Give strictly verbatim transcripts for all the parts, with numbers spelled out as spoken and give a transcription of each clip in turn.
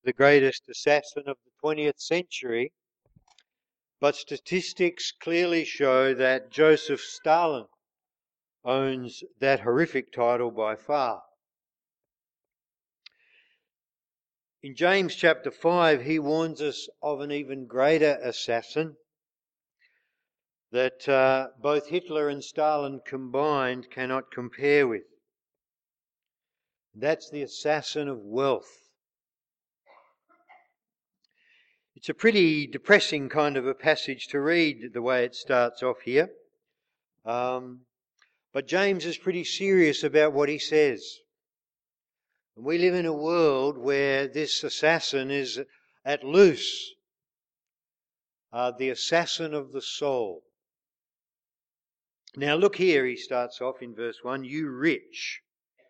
the greatest assassin of the twentieth century, but statistics clearly show that Joseph Stalin owns that horrific title by far. In James chapter five, he warns us of an even greater assassin that uh, both Hitler and Stalin combined cannot compare with. That's the assassin of wealth. It's a pretty depressing kind of a passage to read, the way it starts off here. Um, but James is pretty serious about what he says. And we live in a world where this assassin is at loose, uh, the assassin of the soul. Now look here, he starts off in verse one, you rich.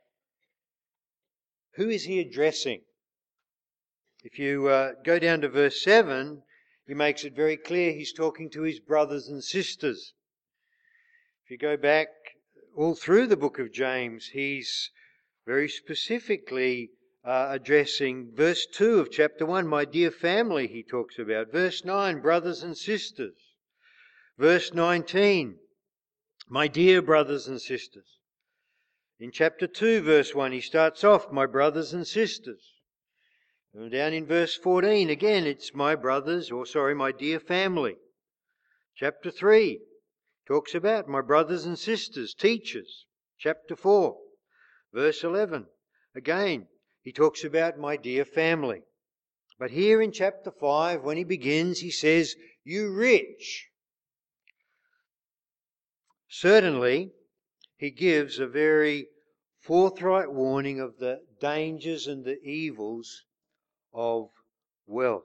Who is he addressing? If you uh, go down to verse seven, he makes it very clear he's talking to his brothers and sisters. If you go back all through the book of James, he's very specifically uh, addressing verse two of chapter one, my dear family, he talks about. Verse nine, brothers and sisters. Verse nineteen, my dear brothers and sisters. In chapter two, verse one, he starts off, my brothers and sisters. And down in verse fourteen, again, it's my brothers, or sorry, my dear family. Chapter three talks about my brothers and sisters, teachers. Chapter four, verse eleven, again, he talks about my dear family. But here in chapter five, when he begins, he says, you rich. Certainly, he gives a very forthright warning of the dangers and the evils of wealth.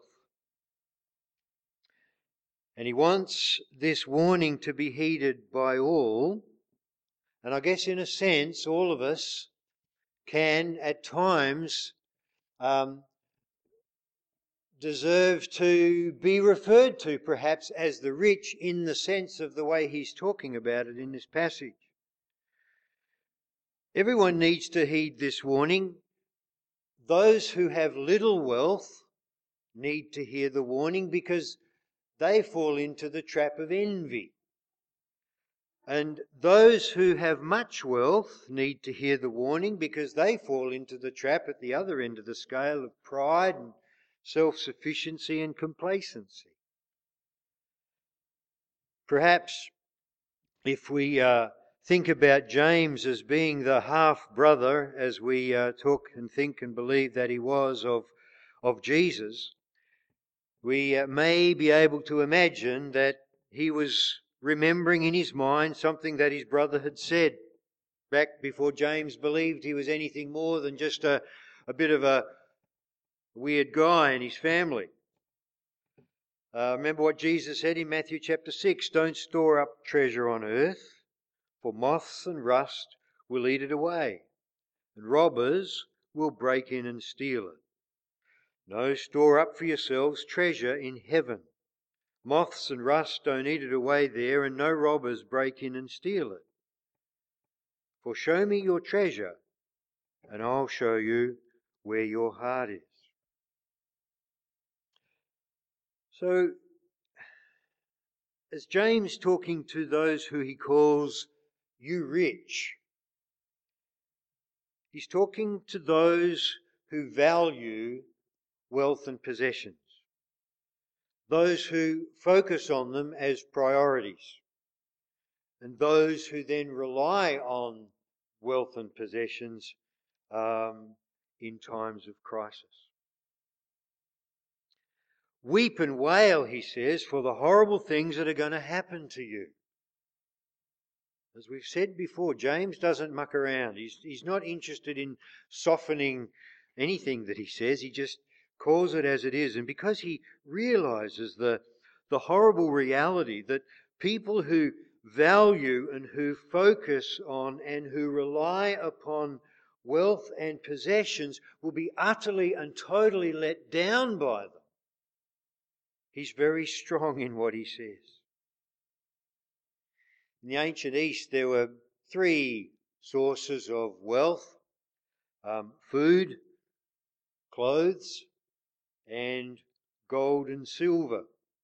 And he wants this warning to be heeded by all. And I guess in a sense, all of us can at times um, deserve to be referred to perhaps as the rich in the sense of the way he's talking about it in this passage. Everyone needs to heed this warning. Those who have little wealth need to hear the warning because they fall into the trap of envy. And those who have much wealth need to hear the warning because they fall into the trap at the other end of the scale of pride and self-sufficiency and complacency. Perhaps if we uh, think about James as being the half-brother, as we uh, talk and think and believe that he was of, of Jesus, we uh, may be able to imagine that he was remembering in his mind something that his brother had said back before James believed he was anything more than just a, a bit of a weird guy in his family. Uh, remember what Jesus said in Matthew chapter six, don't store up treasure on earth, for moths and rust will eat it away, and robbers will break in and steal it. No, store up for yourselves treasure in heaven. Moths and rust don't eat it away there, and no robbers break in and steal it. For show me your treasure, and I'll show you where your heart is. So, as James talking to those who he calls you rich, he's talking to those who value wealth and possessions, those who focus on them as priorities, and those who then rely on wealth and possessions um, in times of crisis. Weep and wail, he says, for the horrible things that are going to happen to you. As we've said before, James doesn't muck around. He's, he's not interested in softening anything that he says. He just calls it as it is. And because he realizes the, the horrible reality that people who value and who focus on and who rely upon wealth and possessions will be utterly and totally let down by them, he's very strong in what he says. In the ancient East, there were three sources of wealth: um, food, clothes, and gold and silver.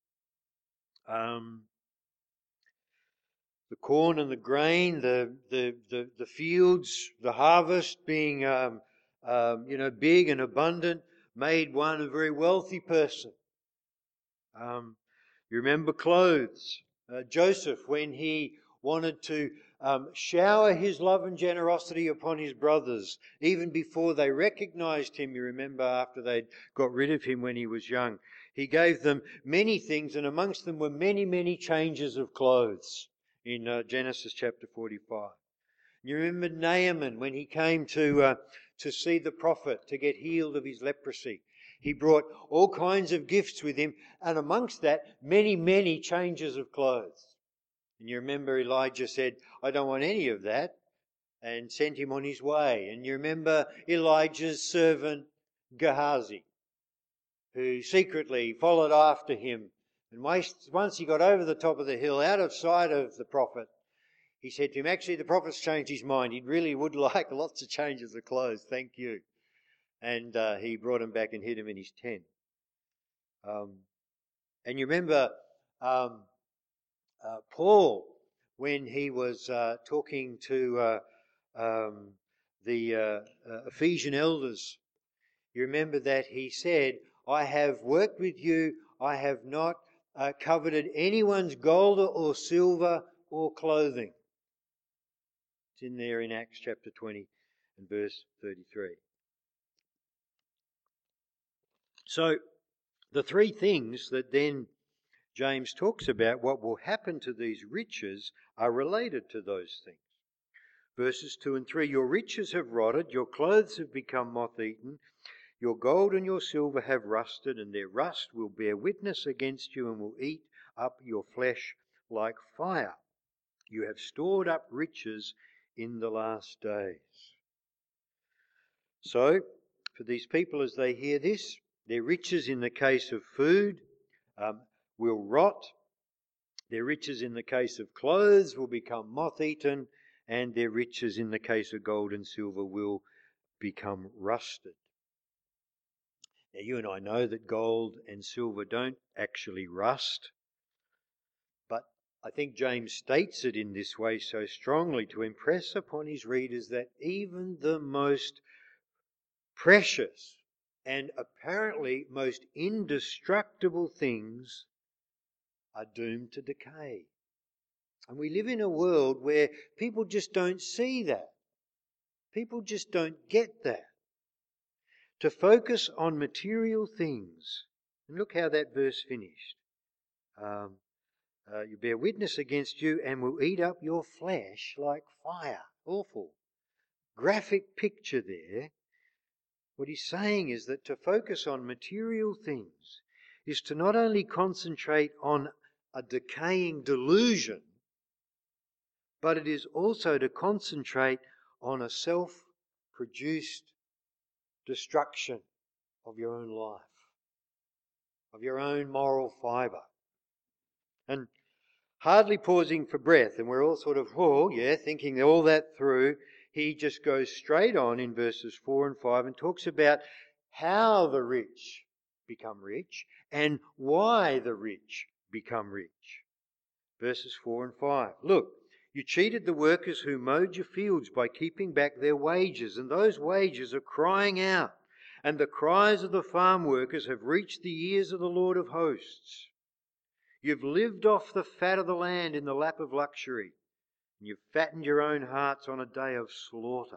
Um, the corn and the grain, the the the, the fields, the harvest being um, um, you know big and abundant, made one a very wealthy person. Um, you remember clothes. Uh, Joseph, when he wanted to um, shower his love and generosity upon his brothers, even before they recognized him, you remember after they'd got rid of him when he was young, he gave them many things, and amongst them were many, many changes of clothes in uh, Genesis chapter forty-five. You remember Naaman when he came to uh, to see the prophet to get healed of his leprosy. He brought all kinds of gifts with him, and amongst that, many, many changes of clothes. And you remember Elijah said, I don't want any of that, and sent him on his way. And you remember Elijah's servant Gehazi, who secretly followed after him. And once he got over the top of the hill, out of sight of the prophet, he said to him, actually, the prophet's changed his mind. He really would like lots of changes of clothes. Thank you. And uh, he brought him back and hid him in his tent. Um, and you remember um, uh, Paul, when he was uh, talking to uh, um, the uh, uh, Ephesian elders, you remember that he said, I have worked with you, I have not uh, coveted anyone's gold or silver or clothing. It's in there in Acts chapter twenty and verse thirty-three. So the three things that then James talks about, what will happen to these riches, are related to those things. Verses two and three, your riches have rotted, your clothes have become moth-eaten, your gold and your silver have rusted, and their rust will bear witness against you and will eat up your flesh like fire. You have stored up riches in the last days. So, for these people as they hear this, their riches in the case of food um, will rot, their riches in the case of clothes will become moth-eaten, and their riches in the case of gold and silver will become rusted. Now, you and I know that gold and silver don't actually rust, but I think James states it in this way so strongly to impress upon his readers that even the most precious and apparently most indestructible things are doomed to decay. And we live in a world where people just don't see that. People just don't get that. To focus on material things. And look how that verse finished. Um, uh, you bear witness against you and will eat up your flesh like fire. Awful. Graphic picture there. What he's saying is that to focus on material things is to not only concentrate on a decaying delusion, but it is also to concentrate on a self-produced destruction of your own life, of your own moral fibre. And hardly pausing for breath, and we're all sort of, oh, yeah, thinking all that through, he just goes straight on in verses four and five and talks about how the rich become rich and why the rich become rich. Verses four and five. Look, you cheated the workers who mowed your fields by keeping back their wages, and those wages are crying out, and the cries of the farm workers have reached the ears of the Lord of hosts. You've lived off the fat of the land in the lap of luxury, and you've fattened your own hearts on a day of slaughter.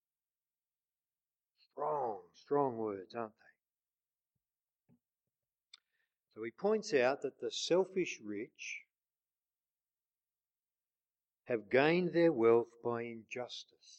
Strong, strong words, aren't they? So he points out that the selfish rich have gained their wealth by injustice.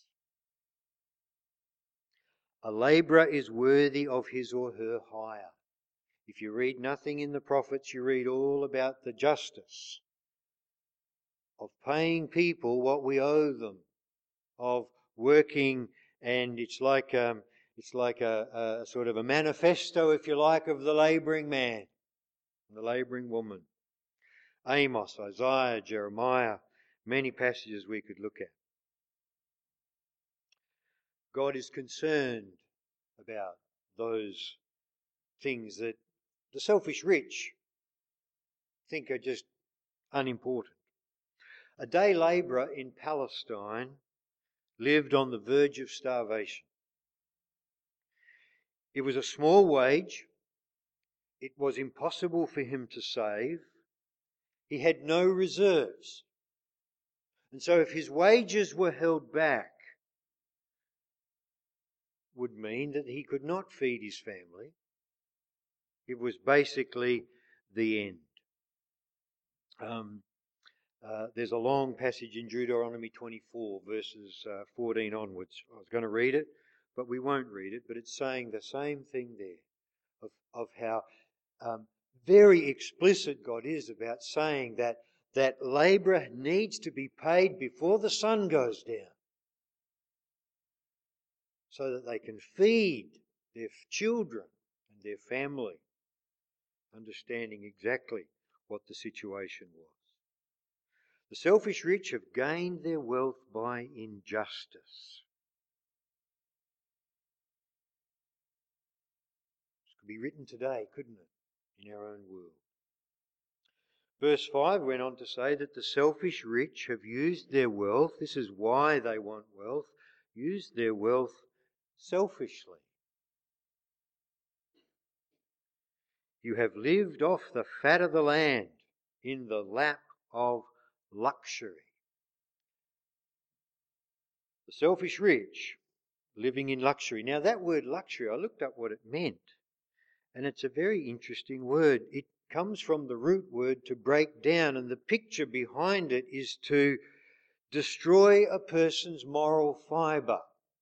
A labourer is worthy of his or her hire. If you read nothing in the prophets, you read all about the justice of paying people what we owe them, of working, and it's like um, it's like a, a sort of a manifesto, if you like, of the labouring man, the labouring woman. Amos, Isaiah, Jeremiah, many passages we could look at. God is concerned about those things that the selfish rich think are just unimportant. A day labourer in Palestine lived on the verge of starvation. It was a small wage. It was impossible for him to save. He had no reserves. And so if his wages were held back, would mean that he could not feed his family. It was basically the end. Um, uh, there's a long passage in Deuteronomy twenty-four, verses uh, fourteen onwards. I was going to read it, but we won't read it. But it's saying the same thing there, of, of how um, very explicit God is about saying that that labourer needs to be paid before the sun goes down, so that they can feed their children and their family, understanding exactly what the situation was. The selfish rich have gained their wealth by injustice. This could be written today, couldn't it, in our own world? Verse five went on to say that the selfish rich have used their wealth, this is why they want wealth, used their wealth selfishly. You have lived off the fat of the land in the lap of luxury. The selfish rich living in luxury. Now that word luxury, I looked up what it meant, and it's a very interesting word. It comes from the root word to break down, and the picture behind it is to destroy a person's moral fibre.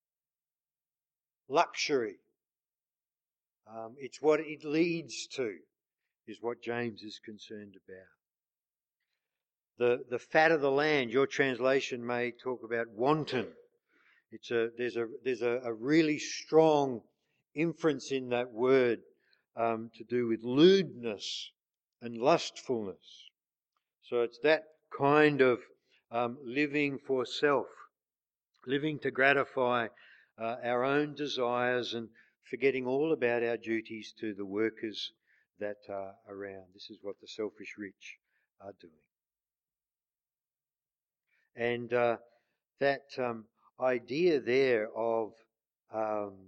Luxury. Um, it's what it leads to, is what James is concerned about. The, the fat of the land, your translation may talk about wanton. It's a, there's a, there's a, a really strong inference in that word um, to do with lewdness and lustfulness. So it's that kind of um, living for self, living to gratify uh, our own desires and forgetting all about our duties to the workers that are around. This is what the selfish rich are doing. And uh, that um, idea there of um,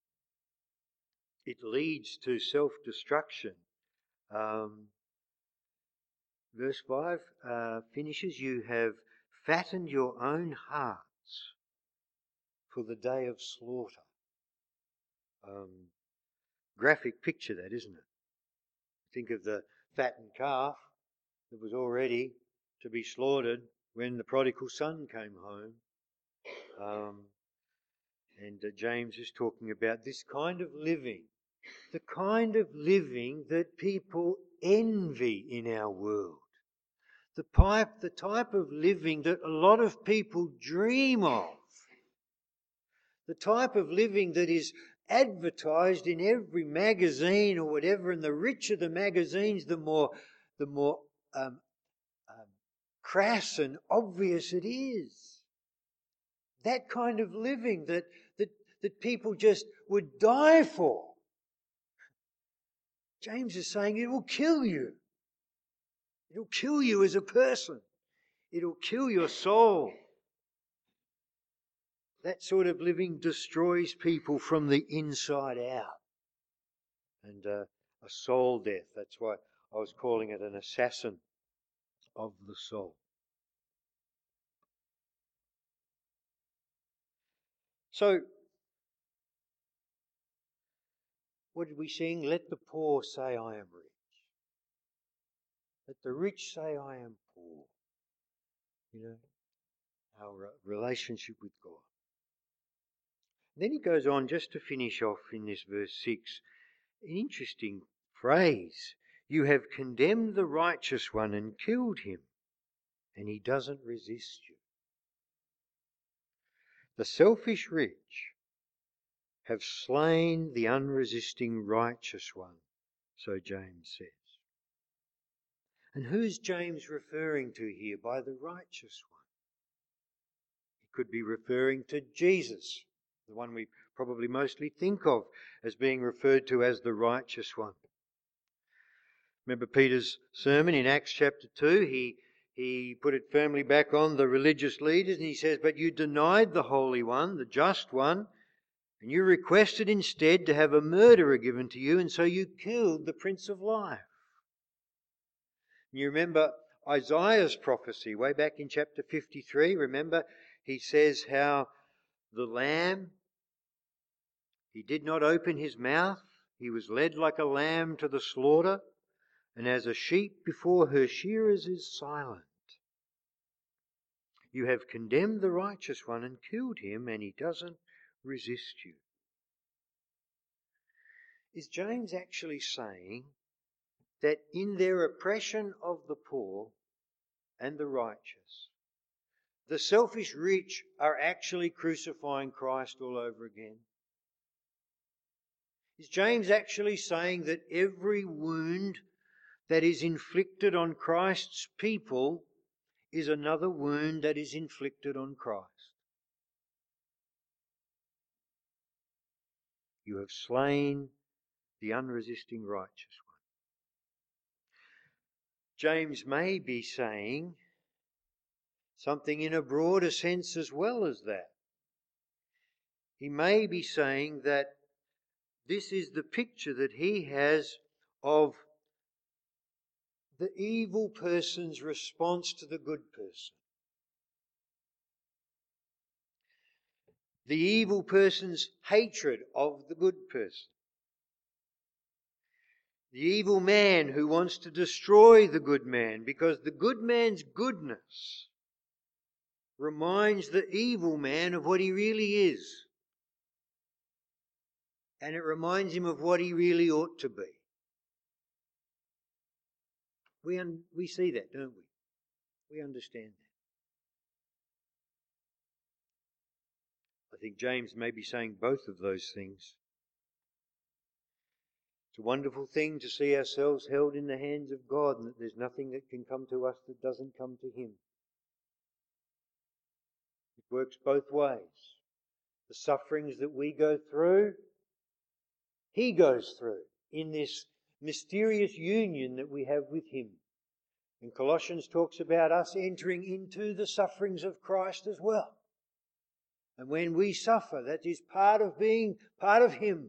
it leads to self-destruction. Um, verse five uh, finishes, you have fattened your own hearts for the day of slaughter. Um, graphic picture that, isn't it? Think of the fattened calf that was all ready to be slaughtered when the prodigal son came home. Um, and uh, James is talking about this kind of living, the kind of living that people envy in our world. The type, the type of living that a lot of people dream of. The type of living that is advertised in every magazine or whatever, and the richer the magazines, the more, the more um, um, crass and obvious it is. That kind of living that, that, that people just would die for. James is saying it will kill you. It will kill you as a person. It will kill your soul. That sort of living destroys people from the inside out. And uh, a soul death. That's why I was calling it an assassin of the soul. So, what did we sing? Let the poor say I am rich. Let the rich say I am poor. You know, our relationship with God. Then he goes on just to finish off in this verse six, an interesting phrase. You have condemned the righteous one and killed him, and he doesn't resist you. The selfish rich have slain the unresisting righteous one, so James says. And who's James referring to here by the righteous one? He could be referring to Jesus, the one we probably mostly think of as being referred to as the righteous one. Remember Peter's sermon in Acts chapter two? He, he put it firmly back on the religious leaders, and he says, "But you denied the Holy One, the just one, and you requested instead to have a murderer given to you, and so you killed the Prince of Life." And you remember Isaiah's prophecy way back in chapter fifty-three. Remember, he says how the Lamb, he did not open his mouth. He was led like a lamb to the slaughter, and as a sheep before her shearers is silent. You have condemned the righteous one and killed him, and he doesn't resist you. Is James actually saying that in their oppression of the poor and the righteous, the selfish rich are actually crucifying Christ all over again? Is James actually saying that every wound that is inflicted on Christ's people is another wound that is inflicted on Christ? You have slain the unresisting righteous one. James may be saying something in a broader sense as well as that. He may be saying that this is the picture that he has of the evil person's response to the good person. The evil person's hatred of the good person. The evil man who wants to destroy the good man, because the good man's goodness reminds the evil man of what he really is. And it reminds him of what he really ought to be. We, un- we see that, don't we? We understand that. I think James may be saying both of those things. It's a wonderful thing to see ourselves held in the hands of God, and that there's nothing that can come to us that doesn't come to Him. It works both ways. The sufferings that we go through, He goes through in this mysterious union that we have with Him. And Colossians talks about us entering into the sufferings of Christ as well. And when we suffer, that is part of being part of Him.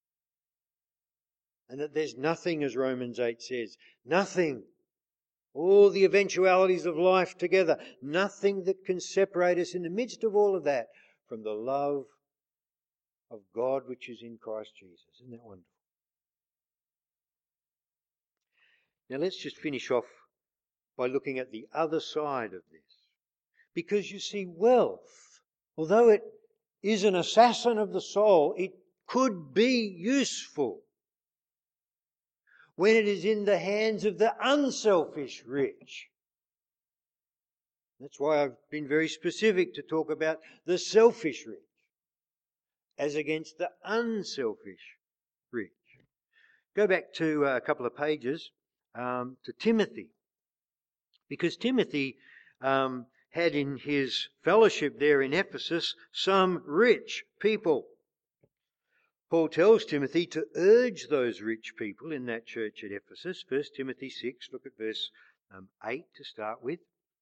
And that there's nothing, as Romans eight says, nothing, all the eventualities of life together, nothing that can separate us in the midst of all of that from the love of God which is in Christ Jesus. Isn't that wonderful? Now let's just finish off by looking at the other side of this. Because you see, wealth, although it is an assassin of the soul, it could be useful when it is in the hands of the unselfish rich. That's why I've been very specific to talk about the selfish rich as against the unselfish rich. Go back to a couple of pages um, to Timothy. Because Timothy um, had in his fellowship there in Ephesus some rich people. Paul tells Timothy to urge those rich people in that church at Ephesus. First Timothy six, look at verse um, eight to start with.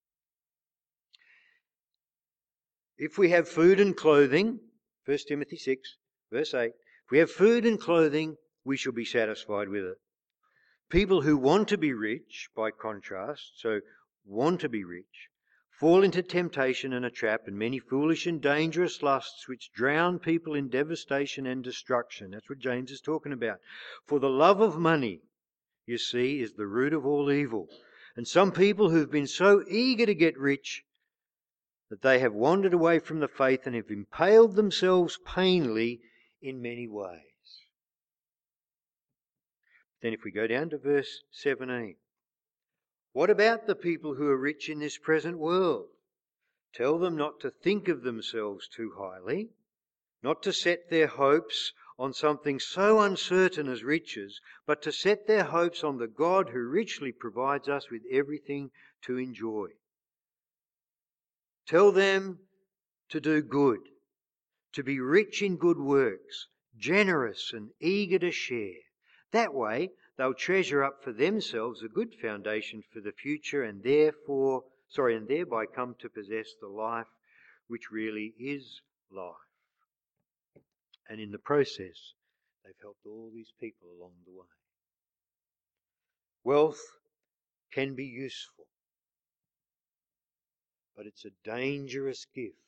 If we have food and clothing, First Timothy six, verse eight, if we have food and clothing, we shall be satisfied with it. People who want to be rich, by contrast, so want to be rich, fall into temptation and a trap and many foolish and dangerous lusts which drown people in devastation and destruction. That's what James is talking about. For the love of money, you see, is the root of all evil. And some people who've been so eager to get rich that they have wandered away from the faith and have impaled themselves painfully in many ways. Then if we go down to verse seventeen. What about the people who are rich in this present world? Tell them not to think of themselves too highly, not to set their hopes on something so uncertain as riches, but to set their hopes on the God who richly provides us with everything to enjoy. Tell them to do good, to be rich in good works, generous and eager to share. That way, they'll treasure up for themselves a good foundation for the future, and therefore, sorry, and thereby come to possess the life which really is life. And in the process, they've helped all these people along the way. Wealth can be useful, but it's a dangerous gift.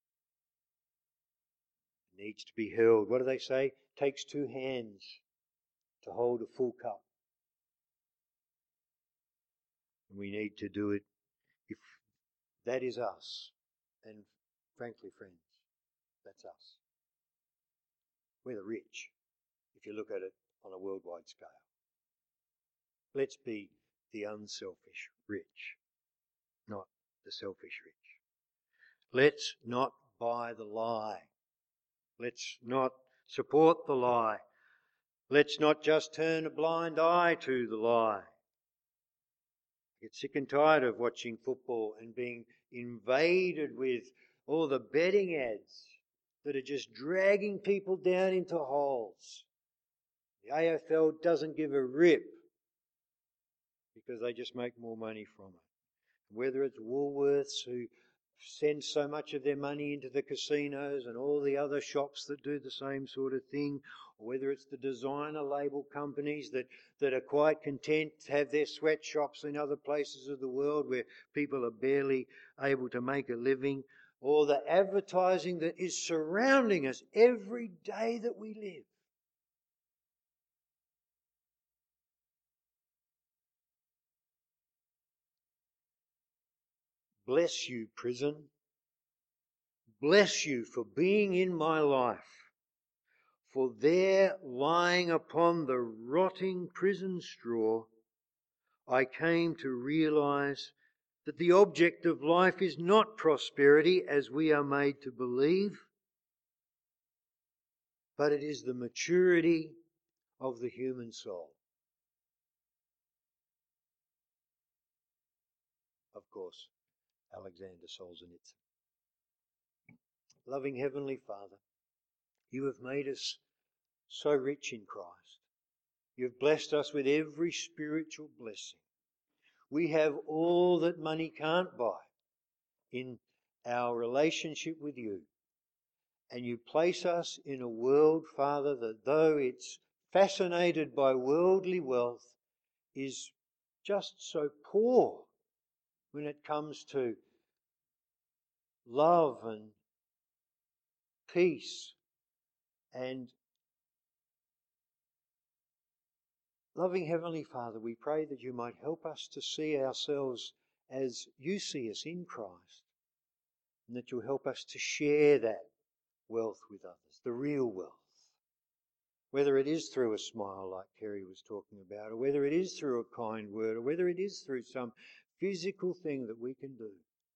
It needs to be held. What do they say? It takes two hands to hold a full cup. And we need to do it if that is us. And frankly, friends, that's us. We're the rich, if you look at it on a worldwide scale. Let's be the unselfish rich, not the selfish rich. Let's not buy the lie. Let's not support the lie. Let's not just turn a blind eye to the lie. I get sick and tired of watching football and being invaded with all the betting ads that are just dragging people down into holes. The A F L doesn't give a rip because they just make more money from it. Whether it's Woolworths, who send so much of their money into the casinos, and all the other shops that do the same sort of thing, or whether it's the designer label companies that, that are quite content to have their sweatshops in other places of the world where people are barely able to make a living, or the advertising that is surrounding us every day that we live. Bless you, prison. Bless you for being in my life. For there, lying upon the rotting prison straw, I came to realize that the object of life is not prosperity as we are made to believe, but it is the maturity of the human soul. Of course, Alexander Solzhenitsyn. Loving Heavenly Father, you have made us so rich in Christ. You have blessed us with every spiritual blessing. We have all that money can't buy in our relationship with you. And you place us in a world, Father, that though it's fascinated by worldly wealth, is just so poor when it comes to love and peace and loving Heavenly Father, we pray that you might help us to see ourselves as you see us in Christ, and that you'll help us to share that wealth with others, the real wealth. Whether it is through a smile like Kerry was talking about, or whether it is through a kind word, or whether it is through some physical thing that we can do.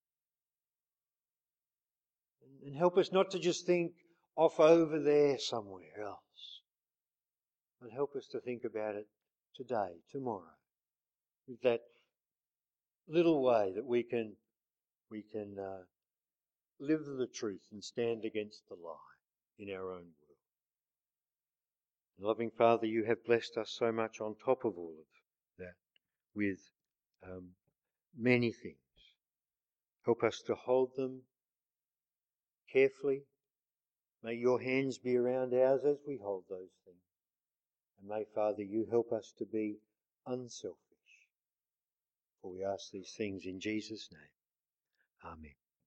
And help us not to just think off over there somewhere else, but help us to think about it today, tomorrow, with that little way that we can we can uh, live the truth and stand against the lie in our own world. Loving Father, you have blessed us so much on top of all of that with um, many things. Help us to hold them carefully. May your hands be around ours as we hold those things. And may, Father, you help us to be unselfish. For we ask these things in Jesus' name. Amen.